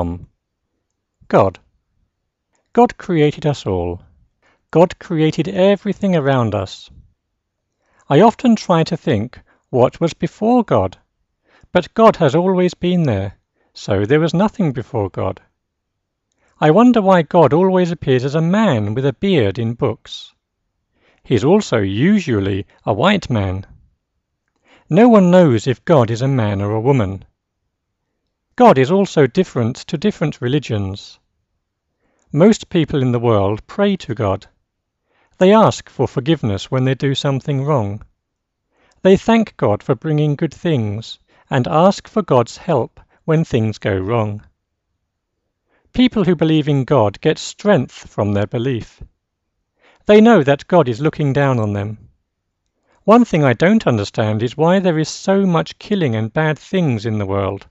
from? God. God created us all. God created everything around us. I often try to think what was before God, but God has always been there, so there was nothing before God. I wonder why God always appears as a man with a beard in books. He is also usually a white man. No one knows if God is a man or a woman. God is also different to different religions. Most people in the world pray to God. They ask for forgiveness when they do something wrong. They thank God for bringing good things and ask for God's help when things go wrong. People who believe in God get strength from their belief. They know that God is looking down on them. One thing I don't understand is why there is so much killing and bad things in the world.